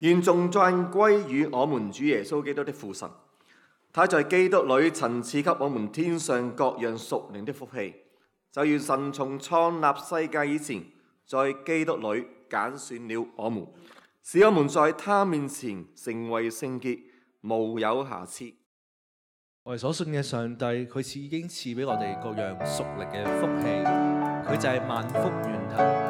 願頌讚歸於我們主耶穌基督的父神，他在基督裏曾賜給我們天上各樣屬靈的福氣，就如神從創立世界以前，在基督裏揀選了我們，使我們在他面前成為聖潔，無有瑕疵。 我哋所信嘅上帝，佢已經賜俾我哋各樣屬靈嘅福氣，佢就係萬福源頭。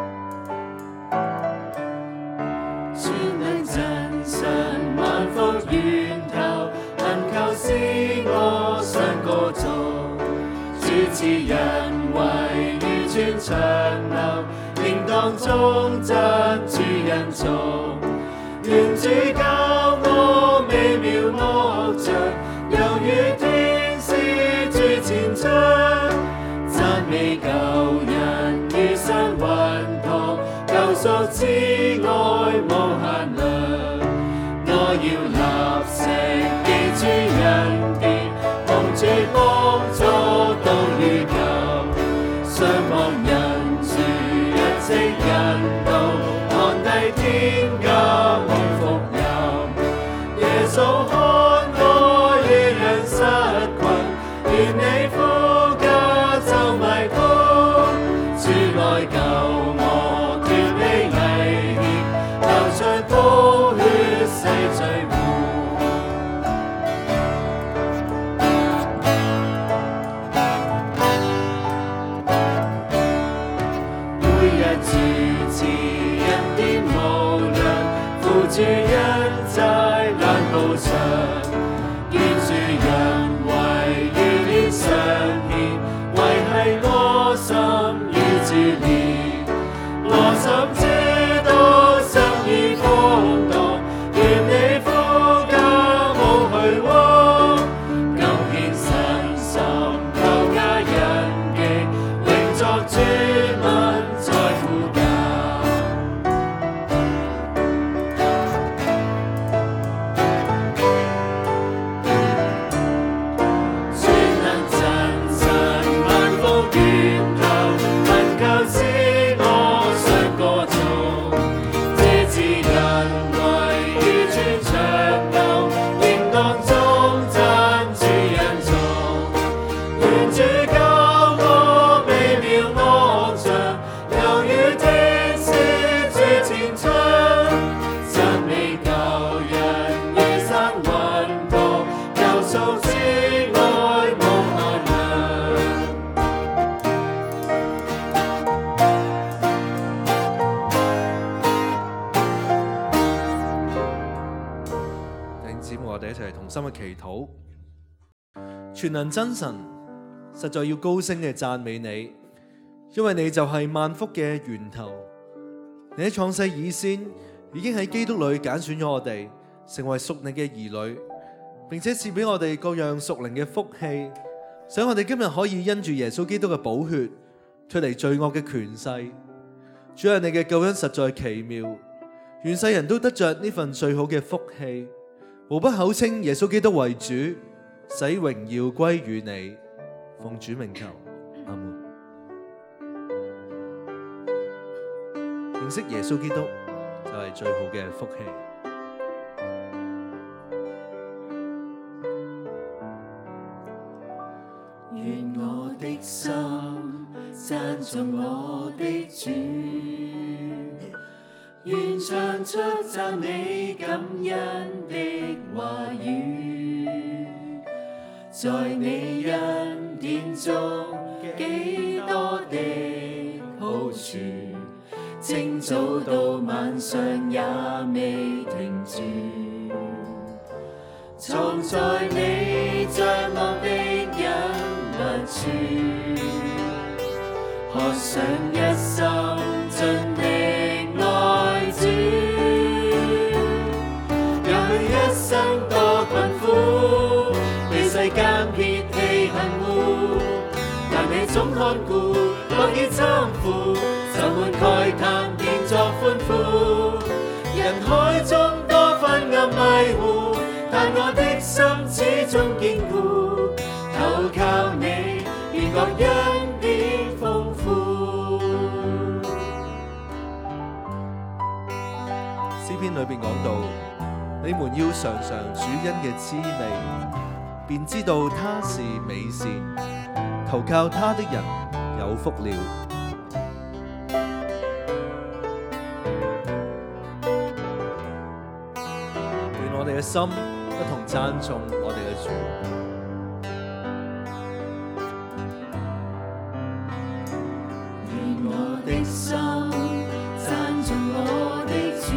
全能真神萬福源頭，能夠使我想歌頌，主賜人為於尊長流，應當中讚主恩寵，願主教我美妙樂章，猶如天使主前章，讚美救人於生雲堂，救贖之愛無限量。我要立誓記主恩典，蒙主幫助到如今，想望人主一直引導，看低天家望福音，耶穌看我與人失困，願你夫家就迷途，主愛救我脫離危險，流出寶血洗罪污。每日主賜恩典無量，付諸恩債難報償，願主人為於臉上獻，維繫我心與主連，我心知道心意放蕩，願你夫家無虛妄，更獻身心求家人記，永作主民在父家。全能真神萬福源頭，能夠使我想歌頌，這自人為於尊長流，應當中讚主恩寵，願主教我美妙樂章，猶如天使主前章，讚美救人於生雲堂，救贖之愛無限量。 弟兄姊妹，我哋一齊同心嘅祈禱。全能真神，實在要高聲嘅讚美你，因為你就係萬福嘅源頭。你喺創世以先，已經喺基督裏揀選咗我哋，成為屬你嘅兒女，並且賜俾我哋各樣屬靈嘅福氣，使我哋今日可以因住耶穌基督嘅寶血，脫離罪惡嘅權勢。主啊，你嘅救恩實在奇妙，願世人都得着呢份最好嘅福氣，無不口稱耶穌基督為主，使榮耀歸於你。奉主名求，阿門。認識耶穌基督就係最好嘅福氣。 願我的心讚頌我的主，願唱出讚美感恩的話語，在你恩典中幾多的好處，清早到晚上也未停住，藏在你帳幕的隱密處，渴想一心盡力愛主，也許一生多困苦，被世間撇棄恨惡，但你總看顧，樂意攙扶，愁悶慨嘆變作歡呼，人海中多昏暗迷糊，但我的心始終堅固，投靠你，願各恩典豐富。 詩篇篇裏邊講到，你們要嘗嘗主恩嘅滋味，便知道他是美善，投靠他的人有福了。願我哋嘅心一同讚頌我哋嘅主。 願我的心讚頌我的主，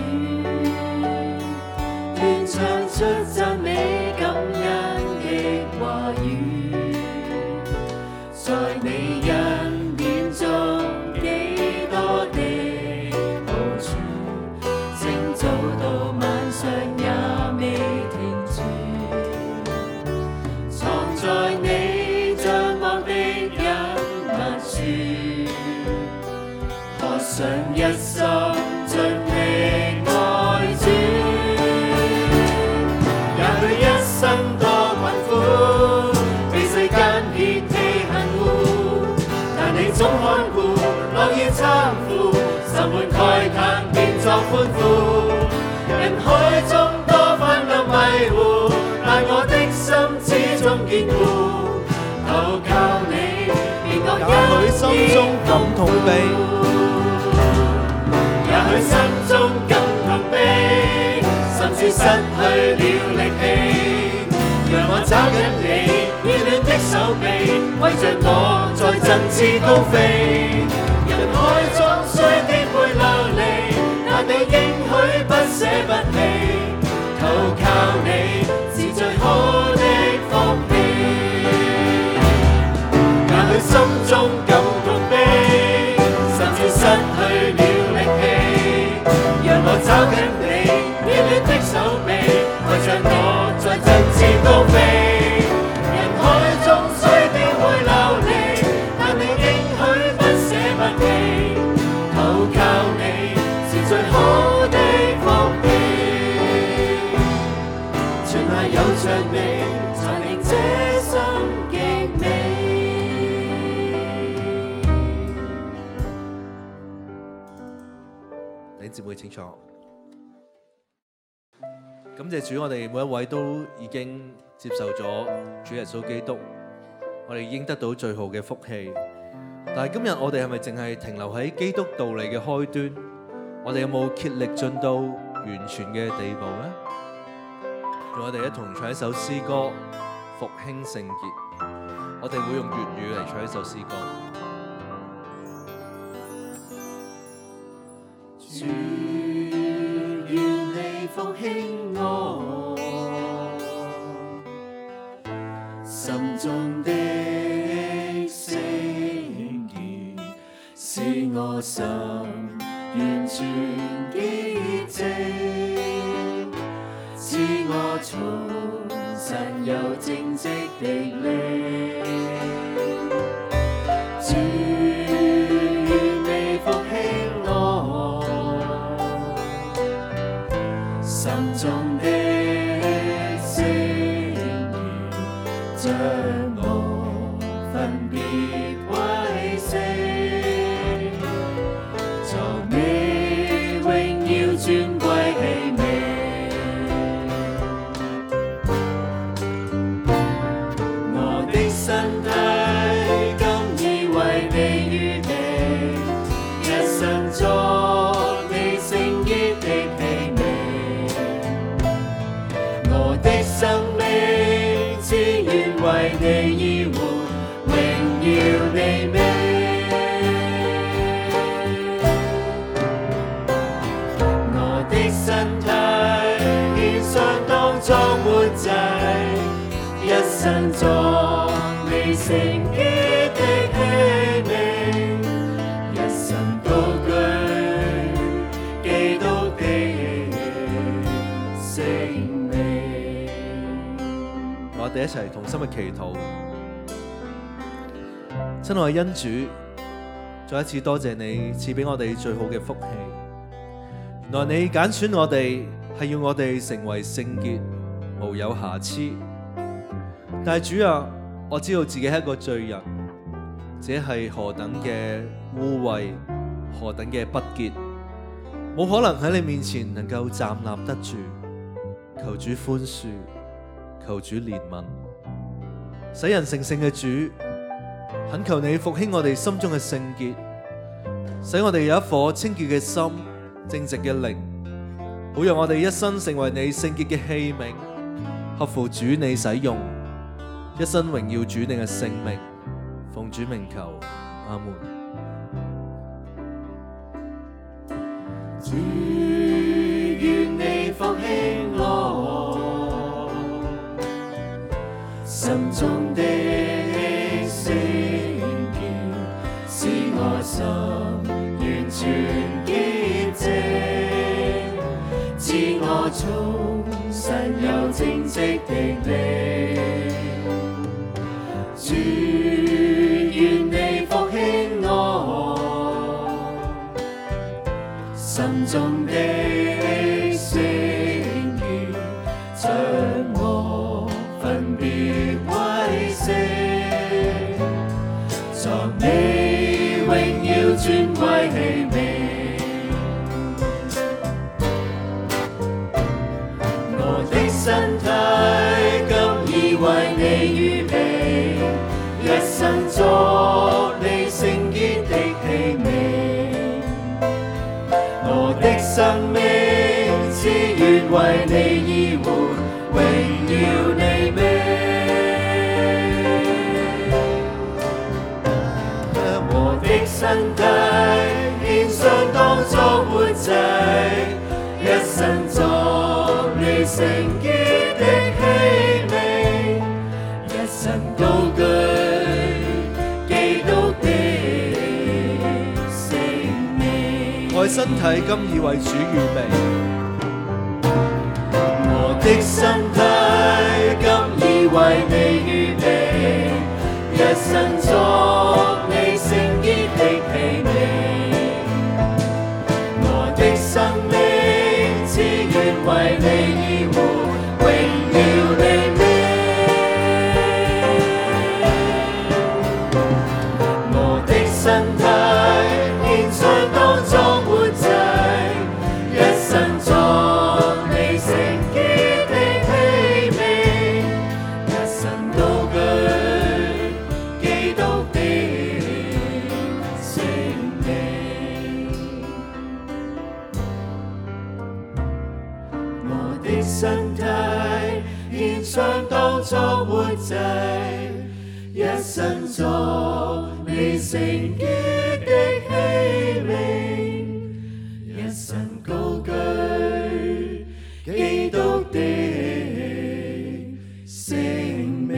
願唱出讚美感恩的話語，在你恩典中幾多的好處，正早到晚上也未停住，藏在你將望的隱密處，渴想一心盡力愛主。也許一生多困苦，被世間撇棄恨惡，但你總看顧，樂意參附，心滿慨嘆變作歡呼。人海中多翻流迷糊，但我的心始終堅固，投靠你，便覺也許心中感痛悲， 也許心中感痛悲，甚至失去了力氣。讓我找緊你熱戀的手臂，為着我再振翅高飛。人海中雖跌會流離，但你應許不捨不棄，投靠你是最好的福氣。也許心中感痛悲，甚至失去了力氣，讓我找緊你熱戀的手臂，為着我再振翅高飛。人海中雖跌會流離，但你應許不捨不棄，投靠你是最好的福氣。全賴有着你，才令這生極美。 弟兄姊妹請坐。感謝主，我哋每一位都已經接受咗主耶穌基督，我哋已經得到最好嘅福氣。但係今日我哋係咪淨係停留喺基督道理嘅開端？我哋有冇竭力進到完全嘅地步呢？讓我哋一同唱一首詩歌《復興聖潔》，我哋會用粵語嚟唱一首詩歌。 主願你復興我心中的聖潔，使我心完全潔淨，使我重新有正直的靈。主願你復興我心中的聖言，將我分別為聖，作你榮耀尊貴器皿。我的身體甘意為你預備，一生作你聖潔的器皿。我的生命只願為你而活，榮耀你名。我的身體獻上當作活祭，一生作你聖潔的器皿，一生高舉基督的聖名。 我哋一齊同心嘅祈禱。親愛恩主，再一次多謝你賜俾我哋最好嘅福氣。原來你揀選我哋係要我哋成為聖潔，無有瑕疵。但係主啊，我知道自己係一個罪人，自己係何等嘅污穢，何等嘅不潔。 冇可能喺你面前能夠站立得住。求主寬恕，求主憐憫，使人成聖嘅主，懇求你復興我哋心中嘅聖潔，使我哋有一顆清潔嘅心、正直嘅靈，好讓我哋一生成為你聖潔嘅器皿，合乎主你使用，一生榮耀主你嘅聖名。奉主名求，阿門。 主願你復興我心中的聖潔，使我心完全潔淨，賜我重新有正直的靈。主願你復興我心中的聖潔，將我分別為聖，作你榮耀尊貴器皿。我的身體今已為你預備，一生作你聖潔的器皿。我的生命只願為你而活，榮耀你名。我的身體獻上當作活祭，一生作你聖潔的器皿，一生高舉基督的聖名。 我身體今已為主預備， 我的身體今已為你預備，一生作你聖潔的器皿。我的生命只願為你而活，榮耀你名。我的身體獻上當作活祭，一生作你聖潔的器皿，一生高舉基督的聖名。我的身體獻上當作活祭，一生作你聖潔的器皿，一生高舉基督的聖名。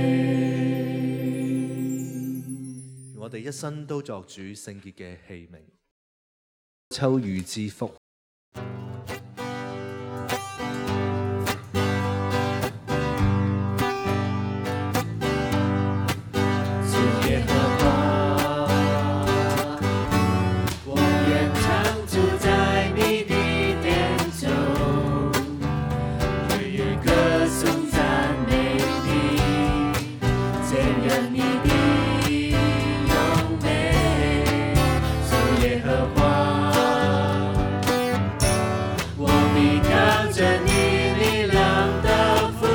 我哋一生都作主聖潔嘅器皿。秋雨之福。 主耶和華，我願常住在你的殿中，日日歌頌讚美你，瞻仰你的榮美。主耶和華，我必靠着你力量的福，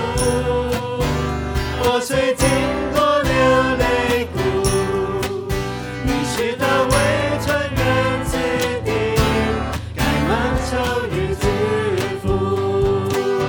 我雖經過流淚谷，你使它為泉源之地，開滿秋雨之福。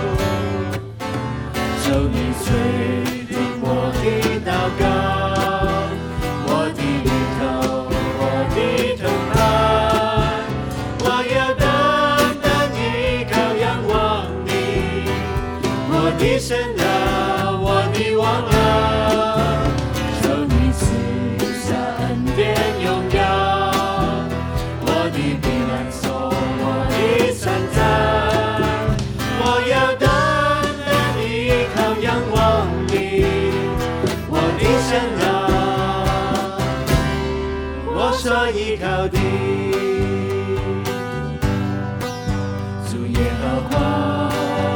求你垂聽我的禱告，我的靈頭，我的疼愛，我要單單依靠仰望你，我的神啊，我的王啊，求你賜下恩典榮耀，我的避難所，我的山寨，我要單單依靠仰望你，我的神啊，我所依靠的主耶和華，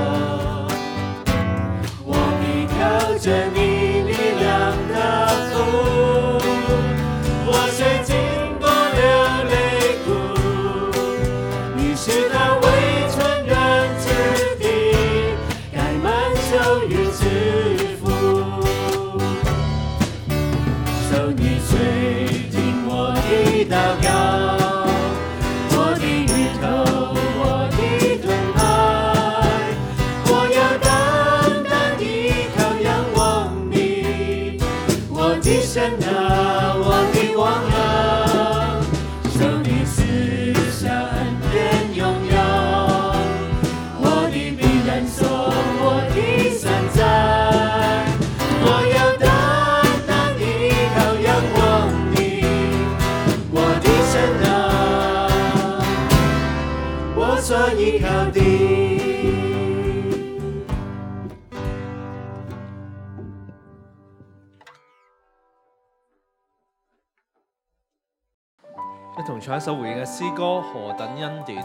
我必靠着你力量的福，我雖經過流淚谷，你使它的慈善愿拥有，我的避难所，我的山寨，我要单单依靠仰望你，我的神啊，我所依靠的。 一同唱一首回應嘅詩歌《何等恩典》。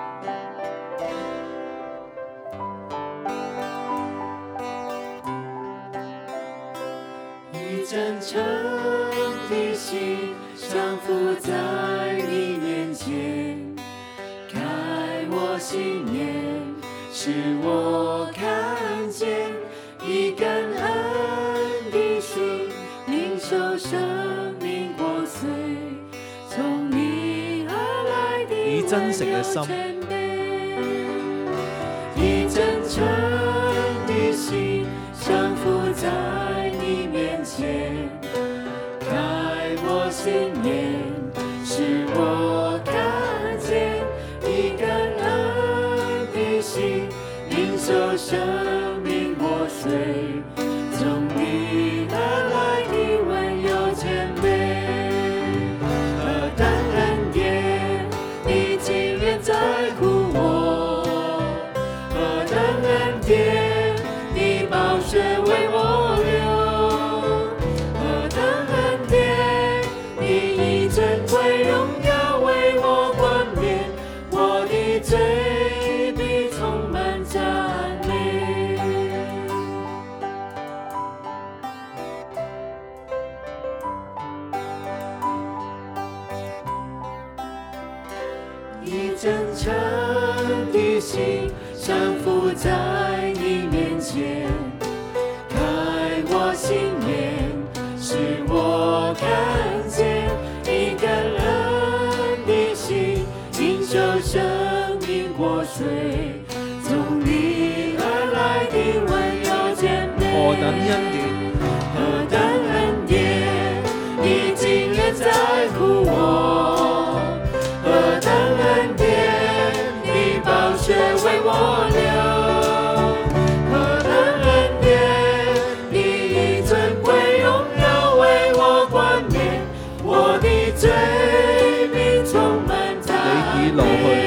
以真誠的心降服在你面前，開我心眼，使我看見以感恩的心領受生命國粹，從你而來的以真誠嘅心， 以真誠的心降服在你面前，開我心眼，使我看見以感恩的心領受生命國粹，從你而來的溫柔謙卑，何等恩典，你竟然在乎我，何等恩典，你寶血為我流，何等恩典，你以尊貴榮耀為我冠冕，我的嘴必充滿讚美。以真誠的心降服在你面前，開我心眼，使我看見以感恩的心領受生命國粹，從你而來的溫柔謙卑。 何等恩典， 何等恩典，你竟然在乎我，何等恩典，你寶血為我流，何等恩典，你以尊貴榮耀為我冠冕，我的嘴必充滿讚你已老去，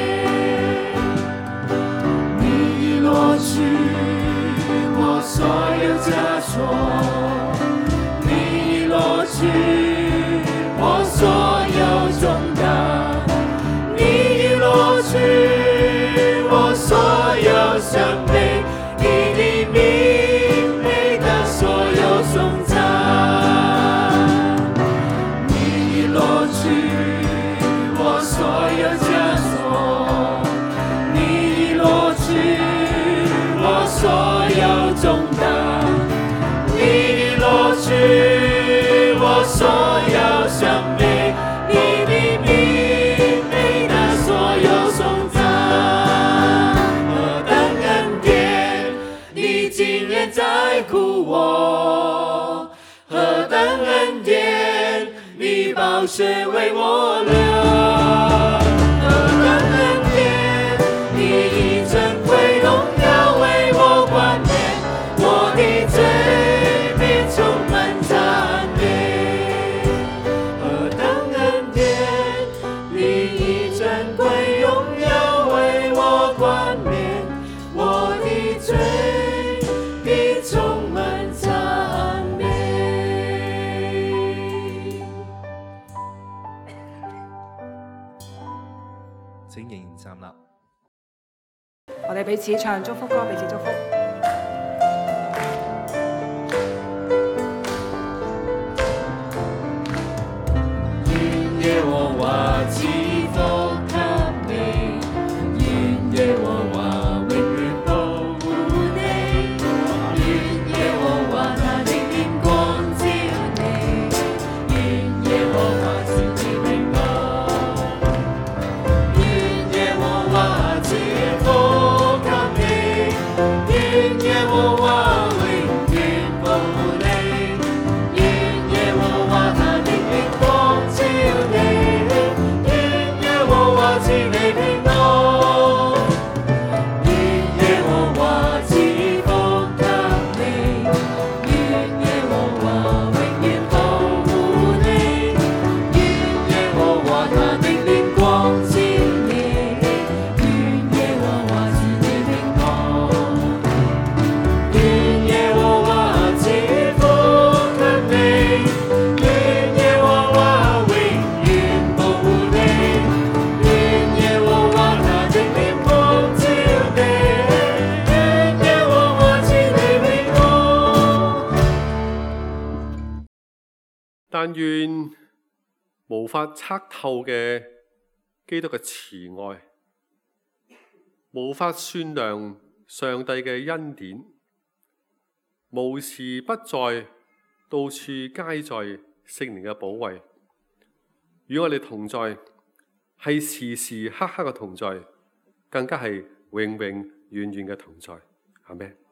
你已攞去我所有枷鎖，你已攞去我所有重擔，你已攞去我所有傷悲，你的名配得所有頌讚，你已攞去我所有枷鎖，你已攞去我所有重擔，你已攞去我所有傷悲，你的名配得所有頌讚，何等恩典，你竟然在乎我，何等恩典，你寶血為我流，何等恩典，你以尊貴榮耀為我冠冕，我的嘴必充滿讚美，何等恩典，你以尊貴榮耀為我冠冕，我的嘴必充滿讚美。 請仍然站立。 我哋彼此唱祝福歌，彼此祝福。 願耶和華賜福給你，願耶和華永遠保護你，願耶和華他的臉光照你，願耶和華賜你平安，願耶和華賜福給你。 但願無法測透嘅基督嘅慈愛，無法算量上帝嘅恩典，無時不在，到處皆在聖靈嘅保衛，與我哋同在，係時時刻刻嘅同在，更加係永永遠遠嘅同在。阿們。